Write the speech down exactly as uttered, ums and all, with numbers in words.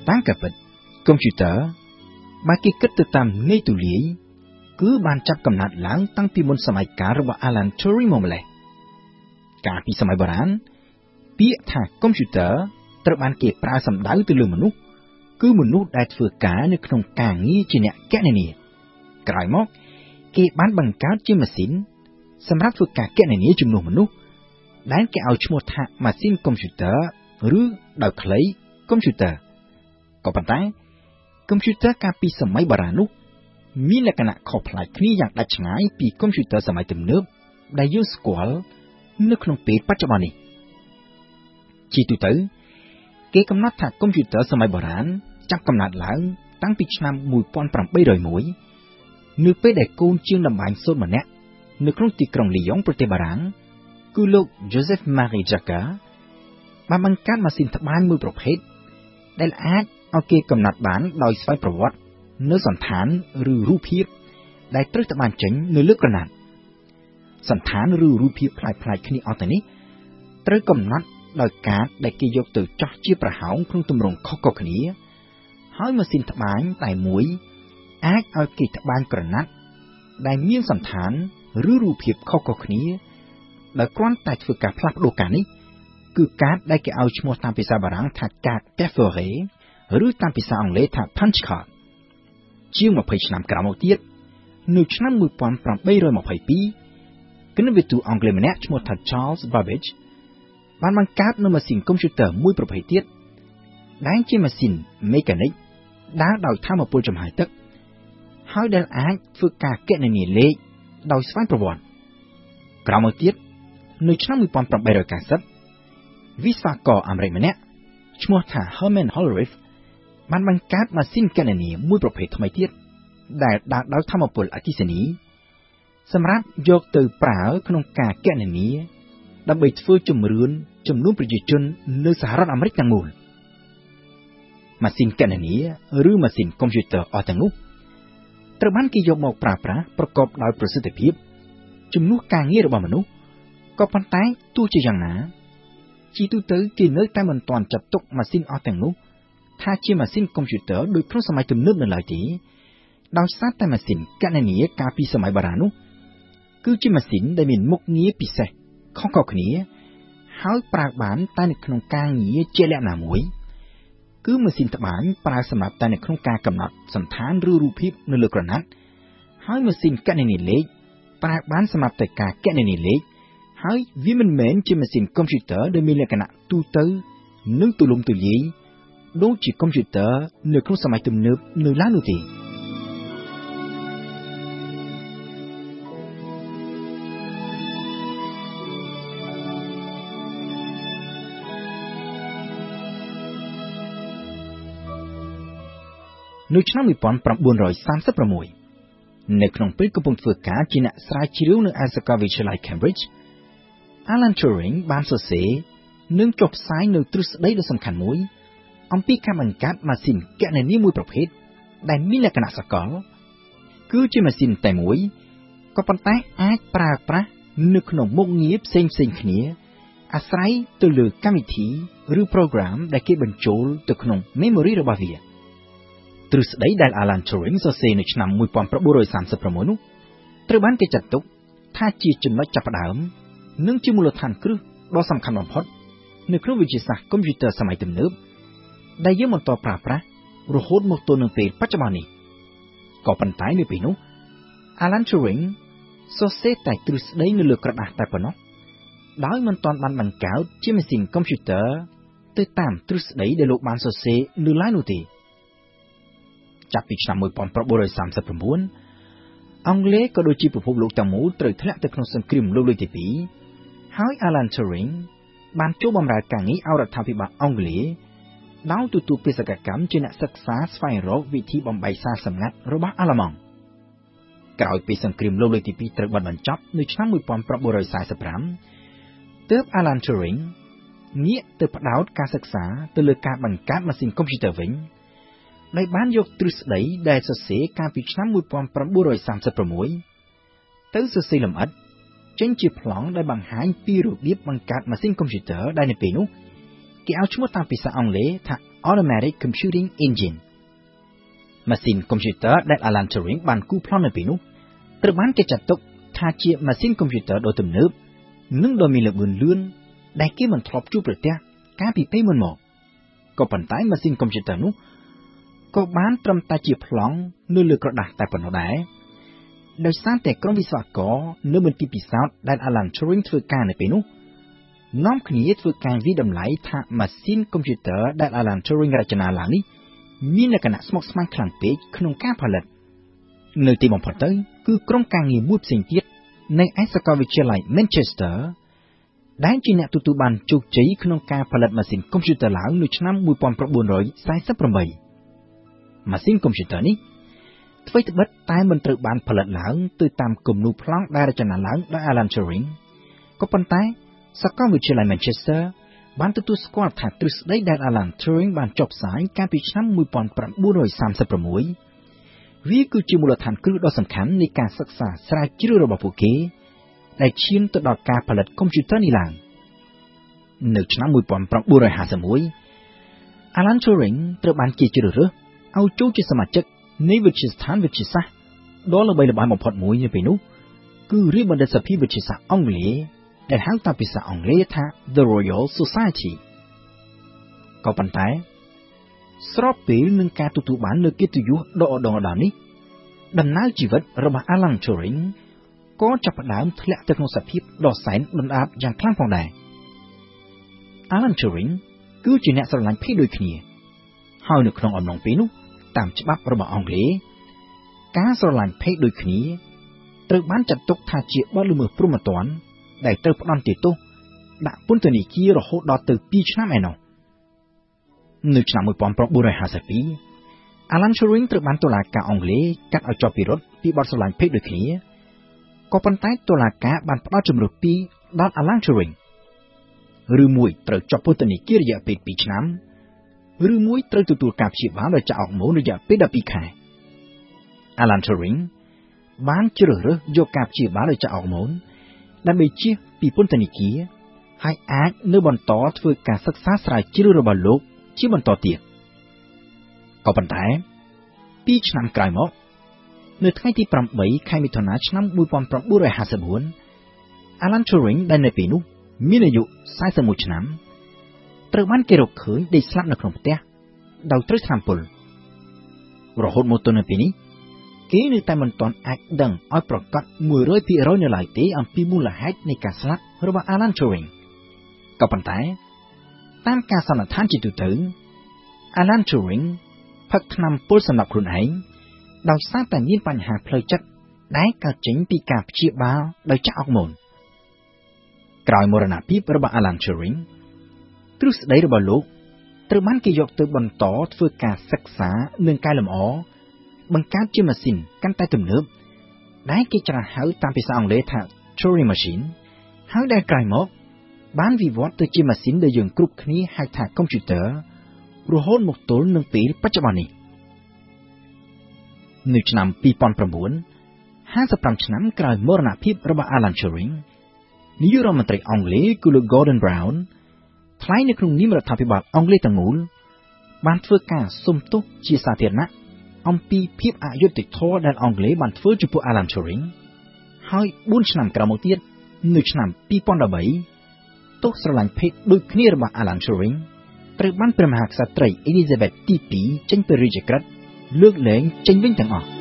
តាំងកពិតកុំព្យូទ័របានគេគិតទៅតាមនៃទូលាយគឺបានចាប់កំណត់ឡើងតាំងពីមុនសម័យកាលរបស់ Alan Turing មកម្លេះកាលពីសម័យបុរាណពាក្យថាកុំព្យូទ័រត្រូវបានគេប្រើសំដៅទៅលើមនុស្សគឺមនុស្សដែលធ្វើការនៅក្នុងការងារជាអ្នកគណនាក្រោយមកគេបានបង្កើតជាម៉ាស៊ីនសម្រាប់ធ្វើការគណនាជំនួសមនុស្សដែលគេឲ្យឈ្មោះថាម៉ាស៊ីនកុំព្យូទ័រឬដោយខ្លីកុំព្យូទ័រក៏ប៉ុន្តែកុំព្យូទ័រកាលពីសម័យបុរាណនោះមានលក្ខណៈខុសប្លែកគ្នាយ៉ាងដាច់ឆ្ងាយពីកុំព្យូទ័រសម័យទំនើបដែលយើងស្គាល់នៅក្នុងពេលបច្ចុប្បន្ននេះជាទូទៅគេកំណត់ថាកុំព្យូទ័រសម័យបុរាណចាប់កំណត់ឡើងតាំងពីឆ្នាំmột nghìn tám trăm lẻ mộtនៅពេលដែលកូនជាងតម្បាញសូត្រម្នាក់នៅក្នុងទីក្រុងលីយ៉ុងប្រទេសបារាំងគឺលោក Joseph Marie Jacquard បានបង្កើតម៉ាស៊ីនត្បាញមួយប្រភេទដែលអាចឲ្យគេកំណត់បានដោយស្វ័យប្រវត្តិនៅសន្តានឬរូបភាពដែលត្រូវត្បាញចេញនៅលើក្រណាត់សន្តានឬរូបភាពផ្លាយៗគ្នាអស់ទៅនេះត្រូវកំណត់ដោយកាតដែលគេយកទៅចោះជាប្រហោងក្នុងទម្រង់ខុសៗគ្នាហើយម៉ាស៊ីនត្បាញតែមួយអាចឲ្យគេត្បាញក្រណាត់ដែលមានសន្តានឬរូបភាពខុសៗគ្នាដោយគ្រាន់តែធ្វើការផ្លាស់ប្ដូរកាតនេះគឺកាតដែលគេឲ្យឈ្មោះតាមភាសាបារាំងថាកាត perforé ឬតាមភាសាអង់គ្លេសថា punch card ជាងម្ភៃឆ្នាំក្រោយមកទៀតនៅឆ្នាំmột nghìn tám trăm hai mươi haiគណិតវិទូអង់គ្លេសម្នាក់ឈ្មោះថា Charles Babbage បានបង្កើតនូវម៉ាស៊ីនកុំព្យូទ័រមួយប្រភេទទៀតដែលជាម៉ាស៊ីនមេកានិកដើរដោយថាមពលចំហាយទឹកហើយដែលអាចធ្វើការគណនាលេខដោយស្វ័យប្រវត្តិក្រោយមកទៀតនៅឆ្នាំmột nghìn tám trăm chín mươiវិស្វករអាមេរិកម្នាក់ឈ្មោះថា Herman Hollerith បានបង្កើតម៉ាស៊ីនគណនាមួយប្រភេទថ្មីទៀតដែលដើរដោយថាមពលអគ្គិសនីសម្រាប់យកទៅប្រើក្នុងការគណនាដើម្បីធ្វើជំរឿនចំនួនប្រជាជននៅសហរដ្ឋអាមេរិកទាំងមូលម៉ាស៊ីនគណនាឬម៉ាស៊ីនកុំព្យូទ័រអស់ទាំងនោះត្រូវបានគេយកមកប្រើប្រាស់ប្រកបដោយប្រសិទ្ធភាពជំនួសការងាររបស់មនុស្សក៏ប៉ុន្តែទោះជាយ៉ាងណាជាទូទៅគេនៅតែមិនទាន់ចាត់ទុកម៉ាស៊ីនអស់ទាំងនោះថាជាម៉ាស៊ីនកុំព្យូទ័រដូចក្នុងសម័យទំនើបនៅឡើយទេដោយសារតែម៉ាស៊ីនគណនាកាលពីសម័យបុរាណនោះគឺជាម៉ាស៊ីនដែលមានមុខងារពិសេសខុសៗគ្នាហើយប្រើបានតែនៅក្នុងការងារជាលក្ខណៈមួយគឺម៉ាស៊ីនត្បាញប្រើសម្រាប់តែនៅក្នុងការកំណត់សន្តានឬរូបភាពនៅលើក្រណាត់ហើយម៉ាស៊ីនគណនាលេខប្រើបានសម្រាប់តែការគណនាលេខហើយវាមិនមែនជាម៉ាស៊ីនកុំព្យូទ័រដែលមានលក្ខណៈទូទៅនិងទូលំទូលាយដូចជាកុំព្យូទ័រនៅក្នុងសម័យទំនើបនៅឡើយនោះទេនៅឆ្នាំmột nghìn chín trăm ba mươi sáuនៅក្នុងពេលកំពុងធ្វើការជាអ្នកស្រាវជ្រាវនៅឯសាកលវិទ្យាល័យ Cambridge Alan Turing បានសរសេរនិងចុះផ្សាយនូវទ្រឹស្ដីដ៏សំខាន់មួយអំពីការបង្កើតម៉ាស៊ីនគណនាមួយប្រភេទដែលមានលក្ខណៈសកលគឺជាម៉ាស៊ីនតែមួយក៏ប៉ុន្តែអាចប្រើប្រាស់នៅក្នុងមុខងារផ្សេងៗគ្នាអាស្រ័យទៅលើកម្មវិធីឬ program ដែលគេបញ្ចូលទៅក្នុង memory របស់វាទ្រឹស្ដីដែល Alan Turing សរសេរនៅឆ្នាំmột nghìn chín trăm ba mươi sáuនោះត្រូវបានគេចាត់ទុកថាជាចំណុចចាប់ផ្ដើមនិងជាមូលដ្ឋានគ្រឹះដ៏សំខាន់បំផុតនៅក្នុងវិទ្យាសាស្ត្រកុំព្យូទ័រសម័យទំនើបដែលយើងបន្តប្រើប្រាស់រហូតមកទល់នឹងពេលបច្ចុប្បន្ននេះក៏ប៉ុន្តែនៅពេលនោះ Alan Turing សរសេរតែទ្រឹស្ដីនៅលើក្រដាសតែប៉ុណ្ណោះដោយមិនទាន់បានបង្កើតជាម៉ាស៊ីនកុំព្យូទ័រទៅតាមទ្រឹស្ដីដែលលោកបានសរសេរនៅឡើយនោះទេចាប់ពីឆ្នាំmột nghìn chín trăm ba mươi sáuអង់គ្លេសក៏ដូចជាពិភពលោកទាំងមូលត្រូវធ្លាក់ទៅក្នុងសង្គ្រាមលោកលើកទីពីរហើយ Alan Turing បានចូលបម្រើការងារឲ្យរដ្ឋាភិបាលអង់គ្លេសដោយទទួលបេសកកម្មជាអ្នកសិក្សាស្វែងរកវិធីបំបែកសារសម្ងាត់របស់អាល្លឺម៉ង់ក្រោយពីសង្គ្រាមលោកលើកទីពីរត្រូវបានបញ្ចប់នៅឆ្នាំmột nghìn chín trăm bốn mươi lămទើប Alan Turing ងាកទៅផ្ដោតការសិក្សាទៅលើការបង្កើតម៉ាស៊ីនកុំព្យូទ័រវិញដោយបានយកទ្រឹស្ដីដែលសរសេរកាលពីឆ្នាំmột nghìn chín trăm ba mươi sáuទៅសរសេរលម្អិតចេញជាប្លង់ដែលបង្ហាញពីរបៀបបង្កើតម៉ាស៊ីនកុំព្យូទ័រដែលនៅពេលនោះគេឲ្យឈ្មោះតាមភាសាអង់គ្លេសថា Automatic Computing Engine ម៉ាស៊ីនកុំព្យូទ័រដែល Alan Turing បានគូប្លន់នៅពេលនោះត្រូវបានគេចាត់ទុកថាជាម៉ាស៊ីនកុំព្យូទ័រដ៏ទំនើបនិងដ៏មានល្បឿនលឿនដែលគេមិនធ្លាប់ជួបប្រទះកាលពីពេលមុនមកក៏ប៉ុន្តែម៉ាស៊ីនកុំព្យូទ័រនោះក៏បានត្រឹមតែជាប្លង់នៅលើក្រដាសតែប៉ុណ្ណោះដែរដោយសារតែក្រុមវិស្វករនៅមន្ទីរពិសោធន៍ដែល Alan Turing ធ្វើការនៅពេលនោះនាំគ្នាធ្វើការវិតម្លៃថាម៉ាស៊ីនកុំព្យូទ័រដែល Alan Turing រចនាឡើងនេះមានលក្ខណៈស្មុគស្មាញខ្លាំងពេកក្នុងការផលិតនៅទីបំផុតទៅគឺក្រុមការងារមួយផ្សេងទៀតនៅឯសាកលវិទ្យាល័យ Manchester ដែលជាអ្នកទទួលបានជោគជ័យក្នុងការផលិតម៉ាស៊ីនកុំព្យូទ័រឡើងនៅឆ្នាំnineteen forty-eightម៉ាស៊ីនកុំព្យូទ័រនេះអ្វីត្បិតតែមិនត្រូវបានផលិតឡើងទៅតាមគំនូរប្លង់ដែលរចនាឡើងដោយ Alan Turing ក៏ប៉ុន្តែសាកលវិទ្យាល័យ Manchester បានទទួលស្គាល់ថាទ្រឹស្ដីដែល Alan Turing បានចុះផ្សាយកាលពីឆ្នាំnineteen thirty-sixវាគឺជាមូលដ្ឋានគ្រឹះដ៏សំខាន់នៃការសិក្សាស្រាវជ្រាវរបស់ពួកគេដែលឈានទៅដល់ការផលិតកុំព្យូទ័រនេះឡើងនៅឆ្នាំnineteen fifty-one Alan Turing ត្រូវបានគេជ្រើសរើសឲ្យចូលជាសមាជិកនៃវិទ្យាស្ថានវិទ្យាសាស្ត្រដ៏ល្បីល្បាញបំផុតមួយនៅពេលនោះគឺរាជបណ្ឌិតសភាវិទ្យាសាស្ត្រអង់គ្លេសដែលហៅតាមភាសាអង់គ្លេសថា The Royal Society ក៏ប៉ុន្តែស្របពេលនឹងការទទួលបាននូវកិត្តិយសដ៏ឧត្តុង្គឧត្តមនេះដំណើរជីវិតរបស់ Alan Turing ក៏ចាប់ផ្ដើមធ្លាក់ទៅក្នុងសភាពដ៏សែនដុនដាបយ៉ាងខ្លាំងផងដែរ Alan Turing គឺជាអ្នកស្រឡាញ់ភេទដូចគ្នាហើយនៅក្នុងអំឡុងពេលនោះតាមច្បាប់របស់អង់គ្លេសការស្រឡាញ់ភេទដូចគ្នាត្រូវបានចាត់ទុកថាជាបទល្មើសព្រហ្មទណ្ឌដែលត្រូវផ្ដន្ទាទោសដាក់ពន្ធនាគាររហូតដល់ទៅtwoឆ្នាំឯណោះនៅឆ្នាំnineteen fifty-two Alan Turing ត្រូវបានតុលាការអង់គ្លេសកាត់ឲ្យជាប់ពិរុទ្ធពីបទស្រឡាញ់ភេទដូចគ្នាក៏ប៉ុន្តែតុលាការបានផ្ដល់ជម្រើសពីរដល់ Alan Turing ឬមួយត្រូវជាប់ពន្ធនាគាររយៈពេលtwoឆ្នាំឬមួយត្រូវទទួលការព្យាបាលដោយចាក់អរម៉ូនរយៈពេលtwelveខែ Alan Turing បានជ្រើសរើសយកការព្យាបាលដោយចាក់អរម៉ូនដើម្បីជៀសពីពន្ធនាគារហើយអាចនៅបន្តធ្វើការសិក្សាស្រាវជ្រាវរបស់លោកជាបន្តទៀតក៏ប៉ុន្តែtwoឆ្នាំក្រោយមកនៅថ្ងៃទីeightខែមិថុនាឆ្នាំnineteen fifty-one Alan Turing ដែលនៅពេលនោះមានអាយុforty-oneឆ្នាំត្រូវបានគេរកឃើញដេកស្លាប់នៅក្នុងផ្ទះដោយត្រូវថ្នាំពុលរហូតមកទល់នៅពេលនេះគេនៅតែមិនទាន់អាចដឹងឲ្យប្រកាសone hundred percentនៅឡើយទេអំពីមូលហេតុនៃការស្លាប់របស់ Alan Turing ក៏ប៉ុន្តែតាមការសន្និដ្ឋានជាទូទៅ Alan Turing ផឹកថ្នាំពុលសម្រាប់ខ្លួនឯងដោយសារតែមានបញ្ហាផ្លូវចិត្តដែលកើតចេញពីការព្យាបាលដោយចាក់អរម៉ូនក្រោយមរណភាពរបស់ Alan Turing ទ្រឹស្ដីរបស់លោកត្រូវបានគេយកទៅបន្តធ្វើការសិក្សានិងកែលម្អបង្កើតជាម៉ាស៊ីនកាន់តែទំនើបដែលគេច្រើនហៅតាមភាសាអង់គ្លេសថា Turing Machine ហើយដែលក្រោយមកបានវិវត្តទៅជាម៉ាស៊ីនដែលយើងគ្រប់គ្នាហៅថាកុំព្យូទ័ររហូតមកទល់នឹងពេលបច្ចុប្បន្ននេះនៅឆ្នាំtwo thousand nine fifty-fiveឆ្នាំក្រោយមរណភាពរបស់ Alan Turing នាយករដ្ឋមន្ត្រីអង់គ្លេសគឺលោក Gordon Brown ថ្លែងនៅក្នុងនាមរដ្ឋាភិបាលអង់គ្លេសទាំងមូលបានធ្វើការសុំទោសជាសាធារណៈអំពីភាពអយុត្តិធម៌ដែលអង់គ្លេសបានធ្វើចំពោះ Alan Turing ហើយfourឆ្នាំក្រោយមកទៀតនៅឆ្នាំtwo thousand thirteenទោសស្រឡាញ់ភេទដូចគ្នារបស់ Alan Turing ត្រូវបានព្រះមហាក្សត្រី Elizabeth ទីtwoចេញពីរាជក្រឹត្យលើកលែងចេញវិញទាំងអស់